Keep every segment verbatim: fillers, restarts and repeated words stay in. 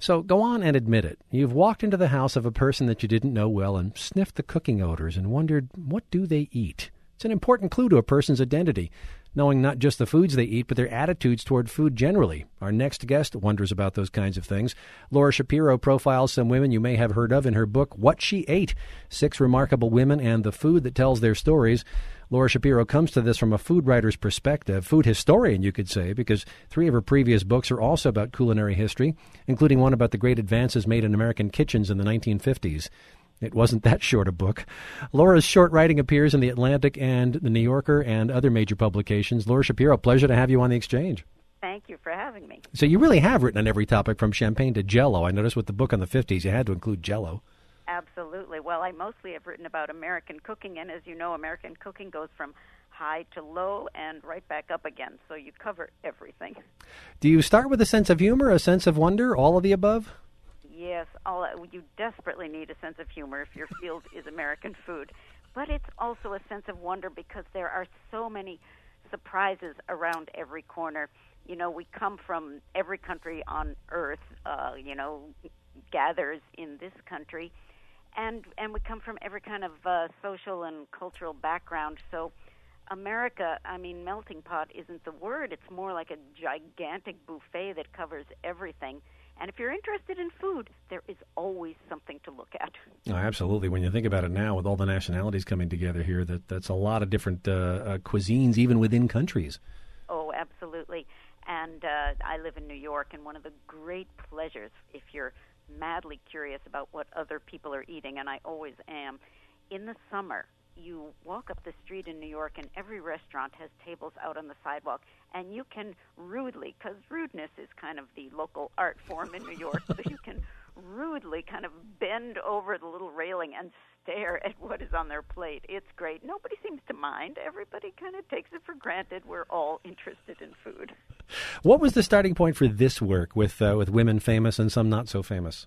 So go on and admit it. You've walked into the house of a person that you didn't know well and sniffed the cooking odors and wondered, what do they eat? It's an important clue to a person's identity, knowing not just the foods they eat, but their attitudes toward food generally. Our next guest wonders about those kinds of things. Laura Shapiro profiles some women you may have heard of in her book, What She Ate, Six Remarkable Women and the Food That Tells Their Stories. Laura Shapiro comes to this from a food writer's perspective, food historian, you could say, because three of her previous books are also about culinary history, including one about the great advances made in American kitchens in the nineteen fifties. It wasn't that short a book. Laura's short writing appears in The Atlantic and The New Yorker and other major publications. Laura Shapiro, pleasure to have you on The Exchange. Thank you for having me. So you really have written on every topic from champagne to Jell-O. I noticed with the book on the fifties, you had to include Jell-O. Absolutely. Well, I mostly have written about American cooking, and as you know, American cooking goes from high to low and right back up again, so you cover everything. Do you start with a sense of humor, a sense of wonder, all of the above? Yes, all, you desperately need a sense of humor if your field is American food. But it's also a sense of wonder because there are so many surprises around every corner. You know, we come from every country on earth, uh, you know, gathers in this country. And and we come from every kind of uh, social and cultural background. So America, I mean, melting pot isn't the word. It's more like a gigantic buffet that covers everything. And if you're interested in food, there is always something to look at. Oh, absolutely. When you think about it now, with all the nationalities coming together here, that that's a lot of different uh, uh, cuisines, even within countries. Oh, absolutely. And uh, I live in New York, and one of the great pleasures, if you're madly curious about what other people are eating, and I always am, in the summer, you walk up the street in New York, and every restaurant has tables out on the sidewalk, and you can rudely, because rudeness is kind of the local art form in New York, so you can rudely kind of bend over the little railing and stare at what is on their plate. It's great. Nobody seems to mind. Everybody kind of takes it for granted. We're all interested in food. What was the starting point for this work with uh, with women famous and some not so famous?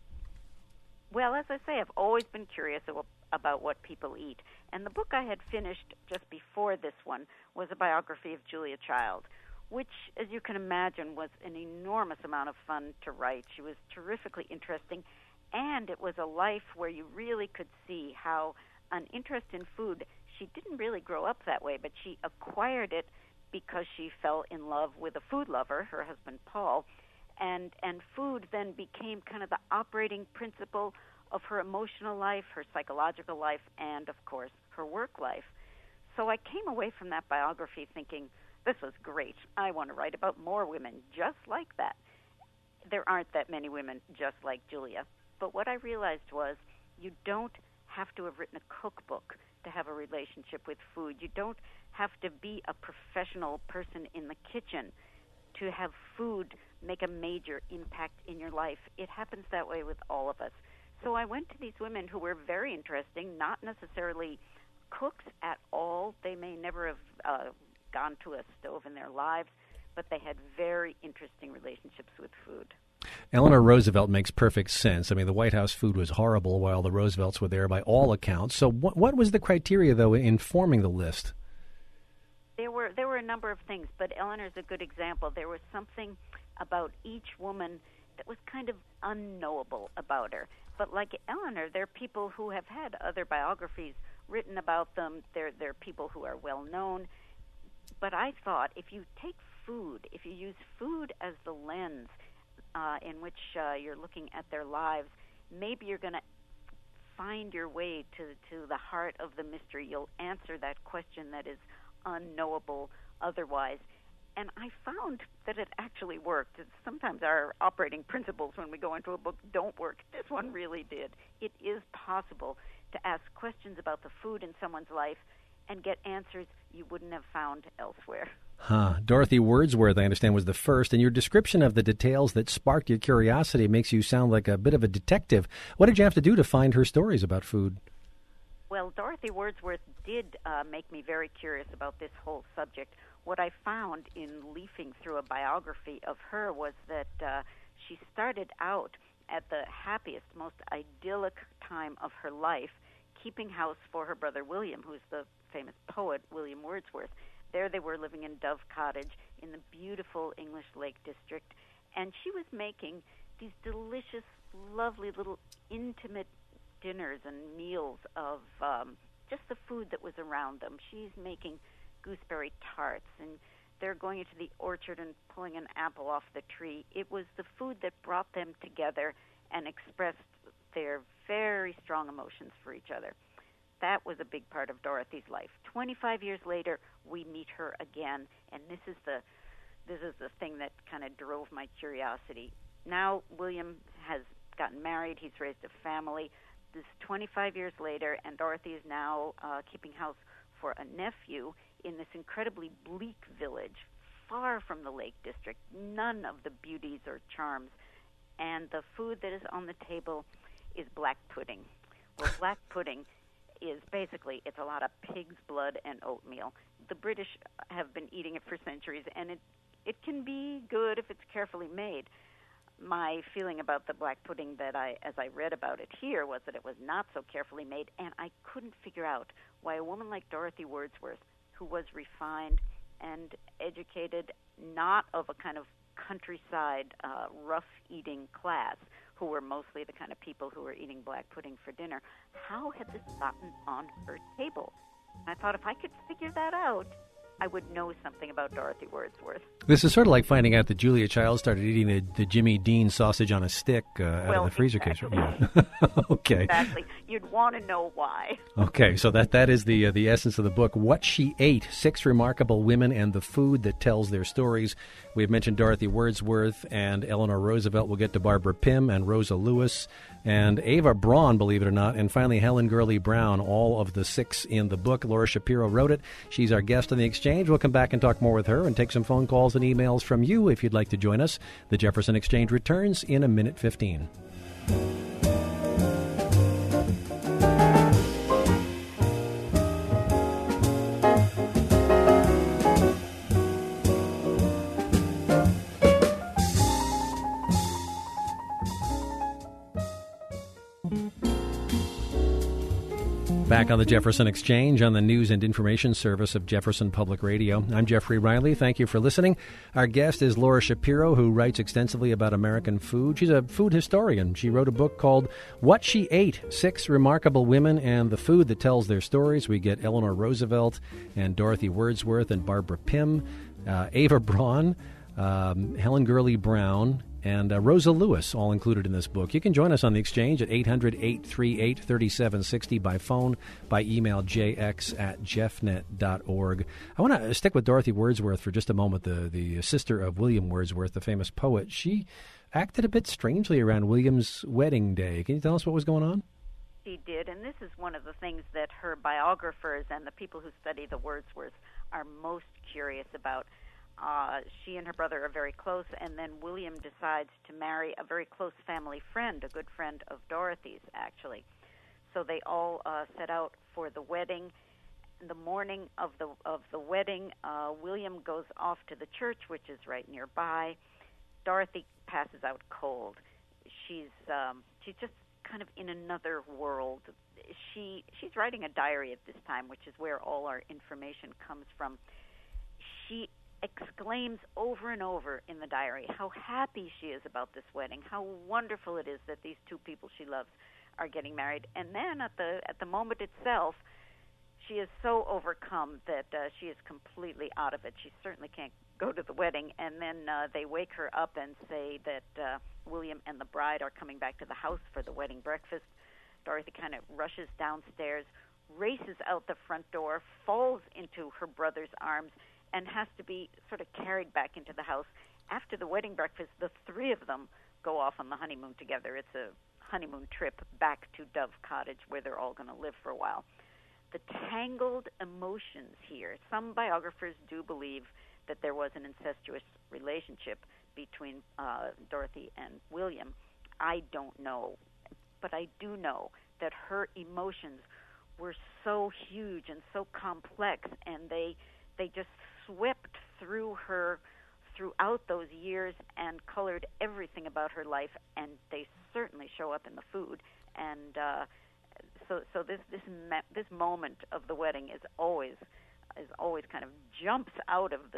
Well, as I say, I've always been curious about what people eat. And the book I had finished just before this one was a biography of Julia Child, which, as you can imagine, was an enormous amount of fun to write. She was terrifically interesting, and it was a life where you really could see how an interest in food, she didn't really grow up that way, but she acquired it because she fell in love with a food lover, her husband Paul, and and food then became kind of the operating principle of her emotional life, her psychological life, and, of course, her work life. So I came away from that biography thinking, this was great. I want to write about more women just like that. There aren't that many women just like Julia. But what I realized was you don't have to have written a cookbook to have a relationship with food. You don't have to be a professional person in the kitchen to have food make a major impact in your life. It happens that way with all of us. So I went to these women who were very interesting, not necessarily cooks at all. They may never have uh, gone to a stove in their lives, but they had very interesting relationships with food. Eleanor Roosevelt makes perfect sense. I mean, the White House food was horrible while the Roosevelts were there by all accounts. So what, what was the criteria, though, in forming the list? There were there were a number of things, but Eleanor's a good example. There was something about each woman that was kind of unknowable about her. But like Eleanor, there are people who have had other biographies written about them. They're, they're people who are well known. But I thought if you take food, if you use food as the lens uh, in which uh, you're looking at their lives, maybe you're going to find your way to, to the heart of the mystery. You'll answer that question that is unknowable otherwise. And I found that it actually worked. Sometimes our operating principles when we go into a book don't work. This one really did. It is possible to ask questions about the food in someone's life and get answers you wouldn't have found elsewhere. Huh. Dorothy Wordsworth, I understand, was the first, and your description of the details that sparked your curiosity makes you sound like a bit of a detective. What did you have to do to find her stories about food? Well, Dorothy Wordsworth did uh, make me very curious about this whole subject. What I found in leafing through a biography of her was that uh, she started out at the happiest, most idyllic time of her life, keeping house for her brother William, who's the famous poet William Wordsworth. There they were living in Dove Cottage in the beautiful English Lake District, and she was making these delicious, lovely little intimate dinners and meals of um, just the food that was around them. She's making gooseberry tarts, and they're going into the orchard and pulling an apple off the tree. It was the food that brought them together and expressed their very strong emotions for each other. That was a big part of Dorothy's life. twenty-five years later, we meet her again, and this is the this is the thing that kind of drove my curiosity. Now William has gotten married. He's raised a family. This is twenty-five years later, and Dorothy is now uh, keeping house for a nephew in this incredibly bleak village, far from the Lake District, none of the beauties or charms. And the food that is on the table is black pudding. Well, black pudding is basically, it's a lot of pig's blood and oatmeal. The British have been eating it for centuries, and it, it can be good if it's carefully made. My feeling about the black pudding that I, as I read about it here, was that it was not so carefully made, and I couldn't figure out why a woman like Dorothy Wordsworth, who was refined and educated, not of a kind of countryside, uh, rough-eating class, who were mostly the kind of people who were eating black pudding for dinner, how had this gotten on her table? I thought if I could figure that out, I would know something about Dorothy Wordsworth. This is sort of like finding out that Julia Child started eating the, the Jimmy Dean sausage on a stick uh, out well, of the freezer exactly. case. Yeah. Okay. Exactly. You'd want to know why. Okay, so that, that is the uh, the essence of the book, What She Ate, Six Remarkable Women and the Food That Tells Their Stories. We've mentioned Dorothy Wordsworth and Eleanor Roosevelt. We'll get to Barbara Pym and Rosa Lewis and Ava Braun, believe it or not, and finally Helen Gurley Brown, all of the six in the book. Laura Shapiro wrote it. She's our guest on The Exchange. We'll come back and talk more with her and take some phone calls and emails from you if you'd like to join us. The Jefferson Exchange returns in a minute fifteen. Back on the Jefferson Exchange on the news and information service of Jefferson Public Radio. I'm Jeffrey Riley. Thank you for listening. Our guest is Laura Shapiro, who writes extensively about American food. She's a food historian. She wrote a book called What She Ate, Six Remarkable Women and the Food That Tells Their Stories. We get Eleanor Roosevelt and Dorothy Wordsworth and Barbara Pym, uh, Ava Braun, um, Helen Gurley Brown, and uh, Rosa Lewis, all included in this book. You can join us on The Exchange at eight hundred, eight three eight, three seven six zero by phone, by email, jx at jeffnet dot org. I want to stick with Dorothy Wordsworth for just a moment, the, the sister of William Wordsworth, the famous poet. She acted a bit strangely around William's wedding day. Can you tell us what was going on? She did, and this is one of the things that her biographers and the people who study the Wordsworths are most curious about. Uh, she and her brother are very close, and then William decides to marry a very close family friend, a good friend of Dorothy's, actually. So they all uh, set out for the wedding. The morning of the of the wedding, uh, William goes off to the church, which is right nearby. Dorothy passes out cold. She's um, she's just kind of in another world. She she's writing a diary at this time, which is where all our information comes from. She exclaims over and over in the diary how happy she is about this wedding, how wonderful it is that these two people she loves are getting married. And then at the at the moment itself, she is so overcome that uh, she is completely out of it. She certainly can't go to the wedding. And then uh, they wake her up and say that uh, William and the bride are coming back to the house for the wedding breakfast. Dorothy kind of rushes downstairs, races out the front door, falls into her brother's arms, and has to be sort of carried back into the house. After the wedding breakfast, the three of them go off on the honeymoon together. It's a honeymoon trip back to Dove Cottage, where they're all going to live for a while. The tangled emotions here. Some biographers do believe that there was an incestuous relationship between uh, Dorothy and William. I don't know, but I do know that her emotions were so huge and so complex, and they they just swept through her throughout those years and colored everything about her life, and they certainly show up in the food. And uh, so, so this this me- this moment of the wedding is always is always kind of jumps out of this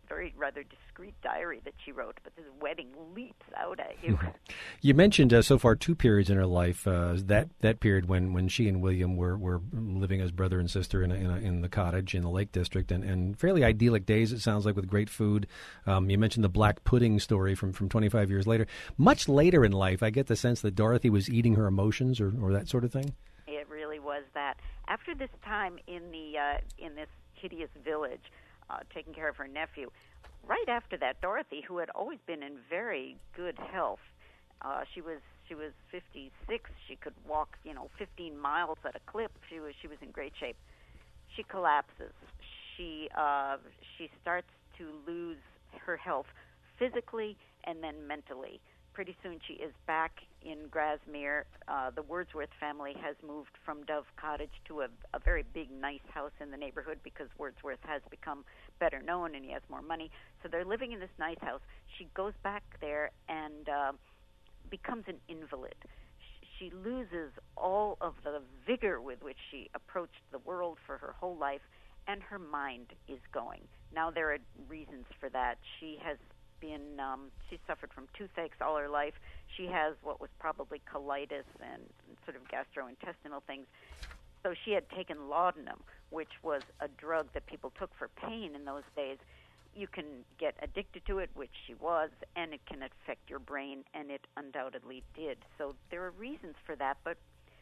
very rather discreet diary that she wrote, but this wedding leaps out at you. You mentioned uh, so far two periods in her life. Uh, that that period when, when she and William were, were living as brother and sister in a, in, a, in the cottage in the Lake District, and, and fairly idyllic days, it sounds like, with great food. Um, you mentioned the black pudding story from, from twenty-five years later. Much later in life, I get the sense that Dorothy was eating her emotions or, or that sort of thing. It really was that. After this time in the uh, in this hideous village, uh, taking care of her nephew, right after that, Dorothy, who had always been in very good health, uh, she was she was fifty-six. She could walk, you know, fifteen miles at a clip. She was she was in great shape. She collapses. She uh, she starts to lose her health physically and then mentally. Pretty soon she is back in Grasmere. Uh, the Wordsworth family has moved from Dove Cottage to a, a very big, nice house in the neighborhood because Wordsworth has become better known and he has more money. So they're living in this nice house. She goes back there and uh, becomes an invalid. She loses all of the vigor with which she approached the world for her whole life, and her mind is going. Now there are reasons for that. She has been um, she suffered from toothaches all her life. She has what was probably colitis and sort of gastrointestinal things. So she had taken laudanum, which was a drug that people took for pain in those days. You can get addicted to it, which she was, and it can affect your brain, and it undoubtedly did. So there are reasons for that, but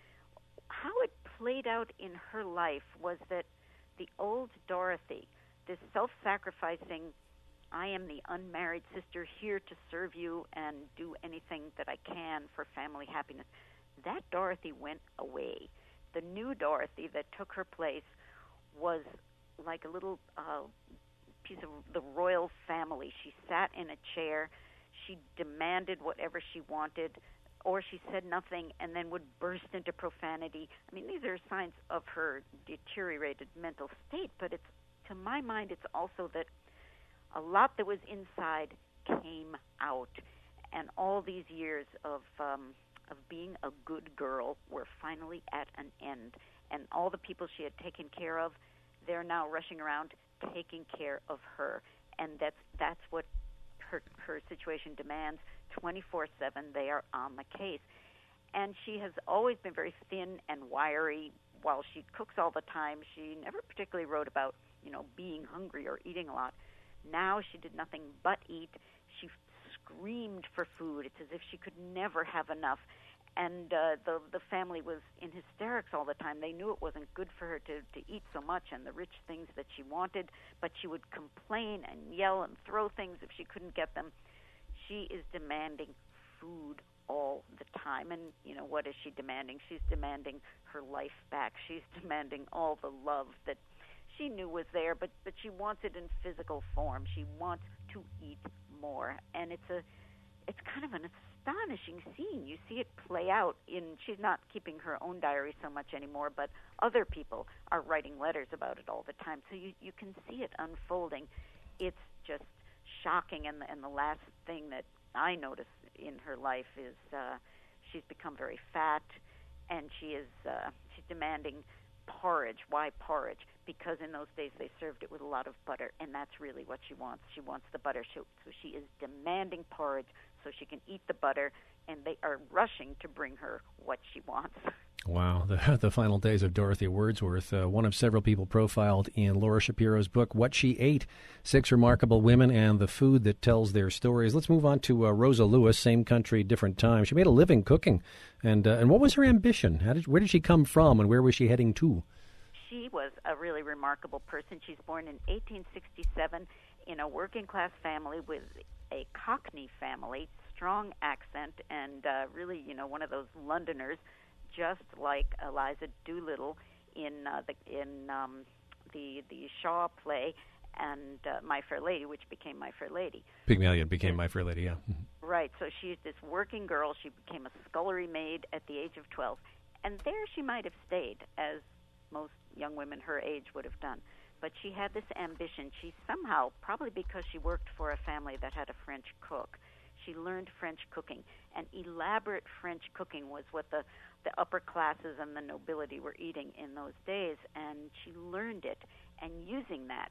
how it played out in her life was that the old Dorothy, this self-sacrificing, I am the unmarried sister here to serve you and do anything that I can for family happiness, that Dorothy went away. The new Dorothy that took her place was like a little uh, piece of the royal family. She sat in a chair. She demanded whatever she wanted, or she said nothing and then would burst into profanity. I mean, these are signs of her deteriorated mental state, but it's, to my mind, it's also that a lot that was inside came out, and all these years of um, of being a good girl were finally at an end. And all the people she had taken care of, they're now rushing around taking care of her, and that's that's what her her situation demands. twenty-four seven, they are on the case, and she has always been very thin and wiry. While she cooks all the time, she never particularly wrote about, you know, being hungry or eating a lot. Now she did nothing but eat. She screamed for food. It's as if she could never have enough. And uh, the the family was in hysterics all the time. They knew it wasn't good for her to, to eat so much and the rich things that she wanted, but she would complain and yell and throw things if she couldn't get them. She is demanding food all the time. And, you know, what is she demanding? She's demanding her life back. She's demanding all the love that she knew was there, but, but she wants it in physical form. She wants to eat more. And it's a it's kind of an astonishing scene. You see it play out in, she's not keeping her own diary so much anymore, but other people are writing letters about it all the time. So you, you can see it unfolding. It's just shocking. And the, and the last thing that I notice in her life is uh, she's become very fat, and she is uh, she's demanding porridge. Why porridge? Because in those days they served it with a lot of butter, and that's really what she wants. She wants the butter, so she is demanding porridge so she can eat the butter, and they are rushing to bring her what she wants. Wow, the, the final days of Dorothy Wordsworth, uh, one of several people profiled in Laura Shapiro's book, What She Ate, Six Remarkable Women and the Food That Tells Their Stories. Let's move on to uh, Rosa Lewis, same country, different time. She made a living cooking, and uh, and what was her ambition? How did, where did she come from, and where was she heading to? She was a really remarkable person. She's born in eighteen sixty-seven in a working-class family with a Cockney family, strong accent, and uh, really, you know, one of those Londoners, just like Eliza Doolittle in uh, the in um, the the Shaw play and uh, My Fair Lady, which became My Fair Lady. Pygmalion became My Fair Lady, yeah. Right. So she's this working girl. She became a scullery maid at the age of twelve, and there she might have stayed, as most young women her age would have done. But she had this ambition. She somehow, probably because she worked for a family that had a French cook, she learned French cooking. And elaborate French cooking was what the, the upper classes and the nobility were eating in those days. And she learned it. And using that,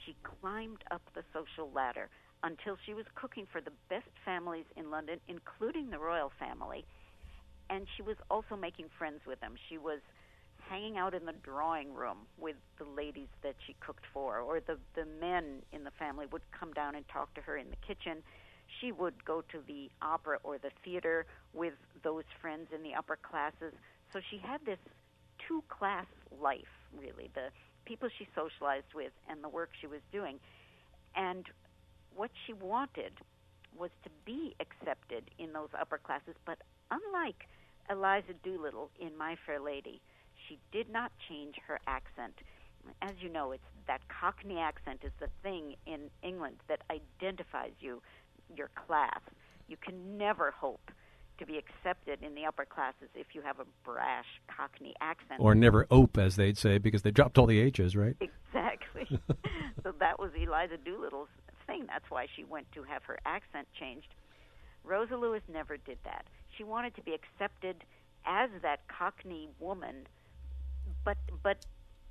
she climbed up the social ladder until she was cooking for the best families in London, including the royal family. And she was also making friends with them. She was hanging out in the drawing room with the ladies that she cooked for, or the, the men in the family would come down and talk to her in the kitchen. She would go to the opera or the theater with those friends in the upper classes. So she had this two-class life, really, the people she socialized with and the work she was doing. And what she wanted was to be accepted in those upper classes, but unlike Eliza Doolittle in My Fair Lady, she did not change her accent. As you know, it's that Cockney accent is the thing in England that identifies you, your class. You can never hope to be accepted in the upper classes if you have a brash Cockney accent. Or never ope, as they'd say, because they dropped all the H's, right? Exactly. So that was Eliza Doolittle's thing. That's why she went to have her accent changed. Rosa Lewis never did that. She wanted to be accepted as that Cockney woman, but but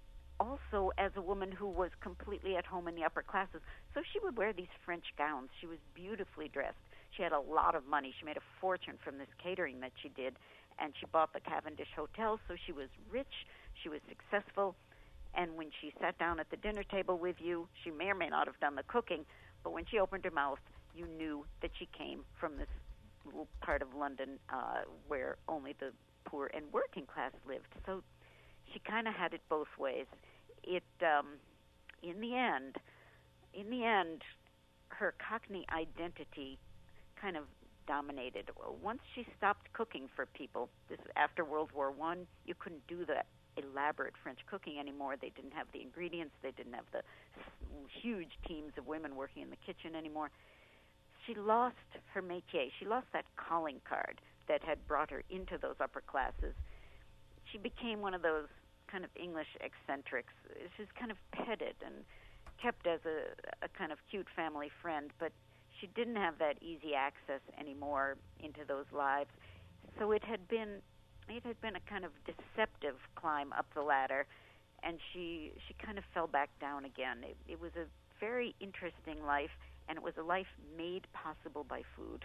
also as a woman who was completely at home in the upper classes. So she would wear these French gowns. She was beautifully dressed. She had a lot of money. She made a fortune from this catering that she did, and she bought the Cavendish Hotel, so she was rich, she was successful, and when she sat down at the dinner table with you, she may or may not have done the cooking, but when she opened her mouth, you knew that she came from this little part of London uh, where only the poor and working class lived. So she kind of had it both ways. It, um, in the end, in the end, her Cockney identity kind of dominated. Once she stopped cooking for people, this after World War One, you couldn't do that elaborate French cooking anymore. They didn't have the ingredients. They didn't have the huge teams of women working in the kitchen anymore. She lost her métier. She lost that calling card that had brought her into those upper classes. She became one of those kind of English eccentrics. She's kind of petted and kept as a, a kind of cute family friend, but she didn't have that easy access anymore into those lives. So it had been it had been a kind of deceptive climb up the ladder, and she she kind of fell back down again. It, it was a very interesting life, and it was a life made possible by food.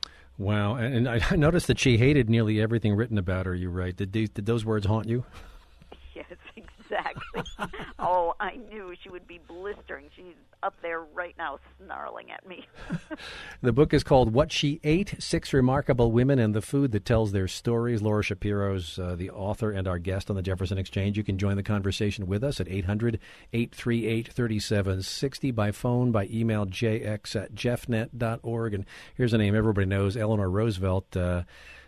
Wow, and, and I noticed that she hated nearly everything written about her, you write. Did, these, did those words haunt you? Yes, exactly. Oh, I knew she would be blistering. She's up there right now snarling at me. The book is called What She Ate, Six Remarkable Women and the Food That Tells Their Stories. Laura Shapiro's uh, the author and our guest on the Jefferson Exchange. You can join the conversation with us at eight hundred, eight three eight, three seven six zero, by phone, by email, j x at jeffnet dot org. And here's a name everybody knows, Eleanor Roosevelt. Uh,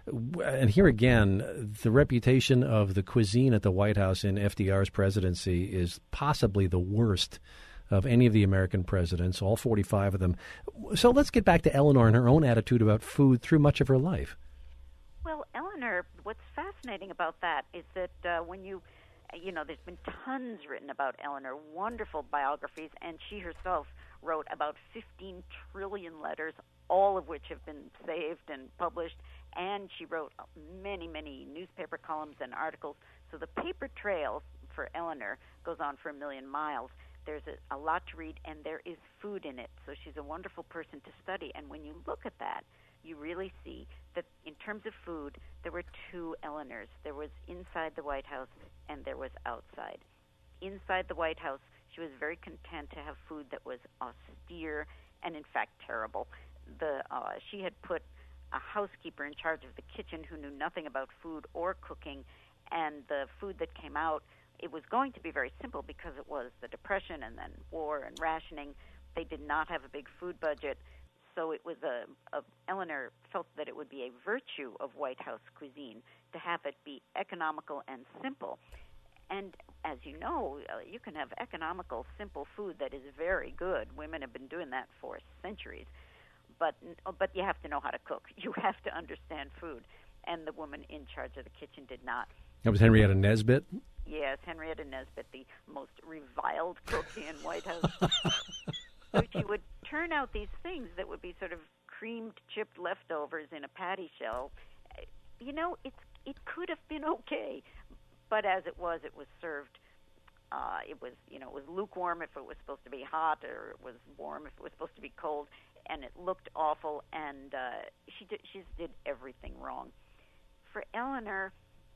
And here again, the reputation of the cuisine at the White House in F D R's presidency is possibly the worst of any of the American presidents, all forty-five of them. So let's get back to Eleanor and her own attitude about food through much of her life. Well, Eleanor, what's fascinating about that is that uh, when you, you know, there's been tons written about Eleanor, wonderful biographies, and she herself wrote about fifteen trillion letters, all of which have been saved and published. And she wrote many, many newspaper columns and articles. So the paper trail for Eleanor goes on for a million miles. There's a, a lot to read, and there is food in it. So she's a wonderful person to study. And when you look at that, you really see that in terms of food, there were two Eleanors. There was inside the White House, and there was outside. Inside the White House, she was very content to have food that was austere and, in fact, terrible. The uh, she had put a housekeeper in charge of the kitchen who knew nothing about food or cooking, and the food that came out, it was going to be very simple because it was the Depression and then war and rationing. They did not have a big food budget, so it was a, a Eleanor felt that it would be a virtue of White House cuisine to have it be economical and simple. And as you know, uh, you can have economical, simple food that is very good. Women have been doing that for centuries. But but you have to know how to cook. You have to understand food. And the woman in charge of the kitchen did not. That was Henrietta Nesbitt? Yes, Henrietta Nesbitt, the most reviled cook in White House. So she would turn out these things that would be sort of creamed, chipped leftovers in a patty shell. You know, it's, it could have been okay. But as it was, it was served Uh, it was, you know, it was lukewarm if it was supposed to be hot, or it was warm if it was supposed to be cold, and it looked awful. And uh, she did, she just did everything wrong. For Eleanor,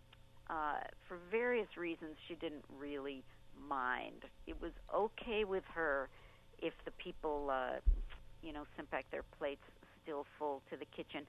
uh, for various reasons, she didn't really mind. It was okay with her if the people, uh, you know, sent back their plates still full to the kitchen.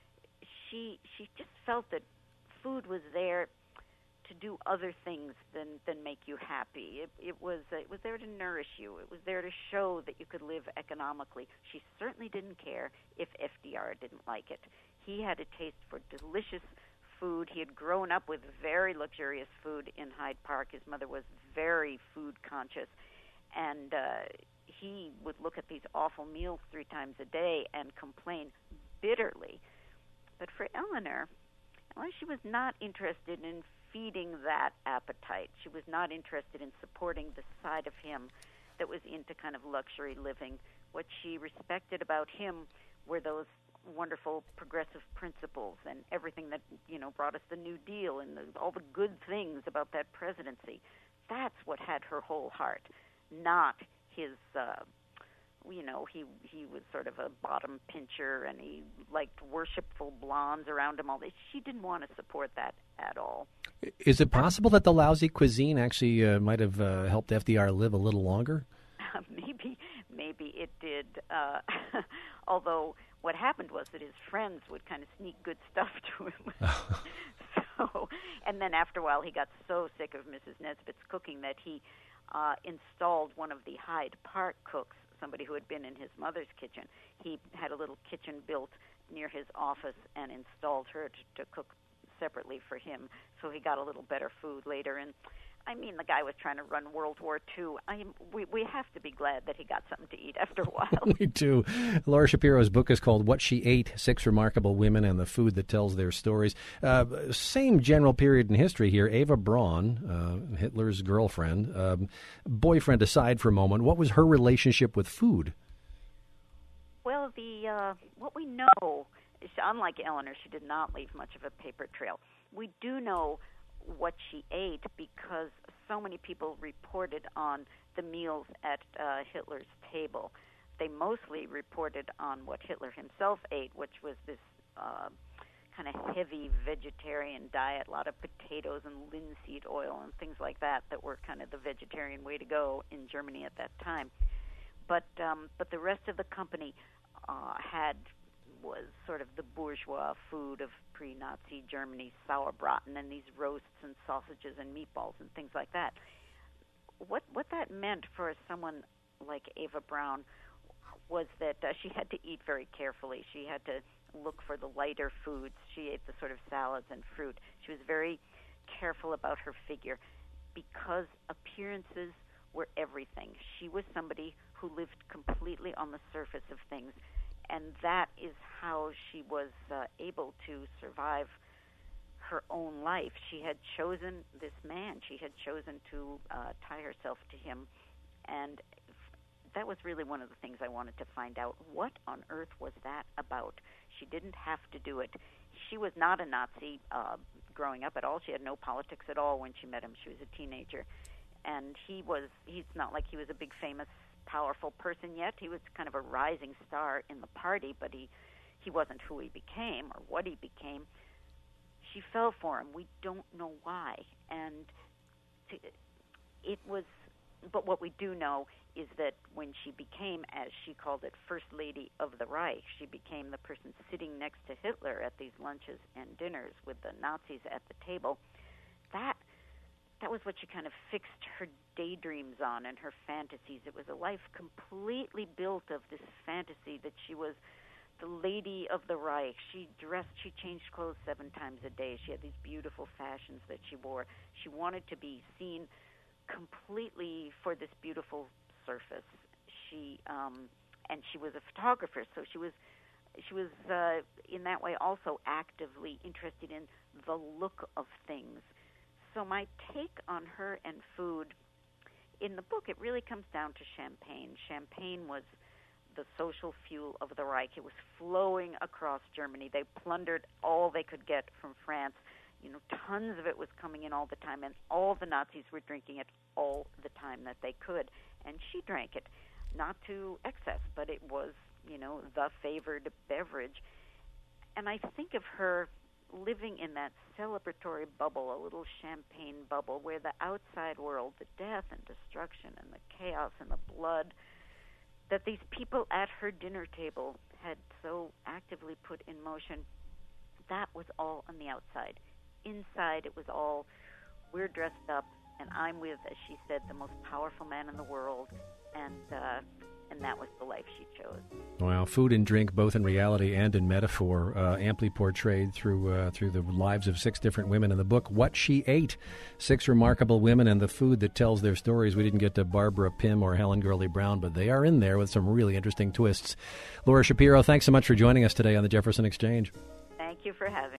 She she just felt that food was there to do other things than, than make you happy. It, it was uh, it was there to nourish you. It was there to show that you could live economically. She certainly didn't care if F D R didn't like it. He had a taste for delicious food. He had grown up with very luxurious food in Hyde Park. His mother was very food conscious, and uh, he would look at these awful meals three times a day and complain bitterly. But for Eleanor, Eleanor, she was not interested in feeding that appetite. She was not interested in supporting the side of him that was into kind of luxury living. What she respected about him were those wonderful progressive principles and everything that, you know, brought us the New Deal and the, all the good things about that presidency. That's what had her whole heart, not his, uh, you know, he he was sort of a bottom pincher and he liked worshipful blondes around him all day. She didn't want to support that at all. Is it possible that the lousy cuisine actually uh, might have uh, helped F D R live a little longer? Uh, maybe, maybe it did. Uh, although what happened was that his friends would kind of sneak good stuff to him. so, and then after a while, he got so sick of Missus Nesbitt's cooking that he uh, installed one of the Hyde Park cooks, somebody who had been in his mother's kitchen. He had a little kitchen built near his office and installed her to, to cook separately for him, so he got a little better food later. And I mean, the guy was trying to run World War Two. I, we, we have to be glad that he got something to eat after a while. We do. Laura Shapiro's book is called What She Ate, Six Remarkable Women and the Food That Tells Their Stories. Uh, same general period in history here. Eva Braun, uh, Hitler's girlfriend, um, boyfriend aside for a moment, what was her relationship with food? Well, the uh, what we know is, unlike Eleanor, she did not leave much of a paper trail. We do know what she ate because so many people reported on the meals at uh, Hitler's table. They mostly reported on what Hitler himself ate, which was this uh, kind of heavy vegetarian diet, a lot of potatoes and linseed oil and things like that that were kind of the vegetarian way to go in Germany at that time. But um, but the rest of the company uh, had was sort of the bourgeois food of pre-Nazi Germany, sauerbraten and these roasts and sausages and meatballs and things like that. What what that meant for someone like Eva Braun was that uh, she had to eat very carefully. She had to look for the lighter foods. She ate the sort of salads and fruit. She was very careful about her figure because appearances were everything. She was somebody who lived completely on the surface of things, and that is how she was uh, able to survive her own life. She had chosen this man. She had chosen to uh, tie herself to him, and that was really one of the things I wanted to find out. What on earth was that about? She didn't have to do it. She was not a Nazi uh, growing up at all. She had no politics at all when she met him. She was a teenager. And he was, he's not like he was a big, famous, powerful person yet. He was kind of a rising star in the party, but he, he wasn't who he became or what he became. She fell for him. We don't know why. And to, it was, but what we do know is that when she became, as she called it, First Lady of the Reich, she became the person sitting next to Hitler at these lunches and dinners with the Nazis at the table. That that was what she kind of fixed her daydreams on and her fantasies. It was a life completely built of this fantasy that she was the lady of the Reich. She dressed, she changed clothes seven times a day. She had these beautiful fashions that she wore. She wanted to be seen completely for this beautiful surface. She um, and she was a photographer, so she was she was uh, in that way also actively interested in the look of things. So my take on her and food in the book, it really comes down to champagne. Champagne was the social fuel of the Reich. It was flowing across Germany. They plundered all they could get from France. You know, tons of it was coming in all the time, and all the Nazis were drinking it all the time that they could. And she drank it, not to excess, but it was, you know, the favored beverage. And I think of her living in that celebratory bubble, a little champagne bubble, where the outside world, the death and destruction and the chaos and the blood that these people at her dinner table had so actively put in motion, that was all on the outside. Inside, it was all, we're dressed up, and I'm with, as she said, the most powerful man in the world, and uh, and that was the life she chose. Wow, food and drink, both in reality and in metaphor, uh, amply portrayed through uh, through the lives of six different women in the book, What She Ate. Six remarkable women and the food that tells their stories. We didn't get to Barbara Pym or Helen Gurley Brown, but they are in there with some really interesting twists. Laura Shapiro, thanks so much for joining us today on the Jefferson Exchange. Thank you for having me.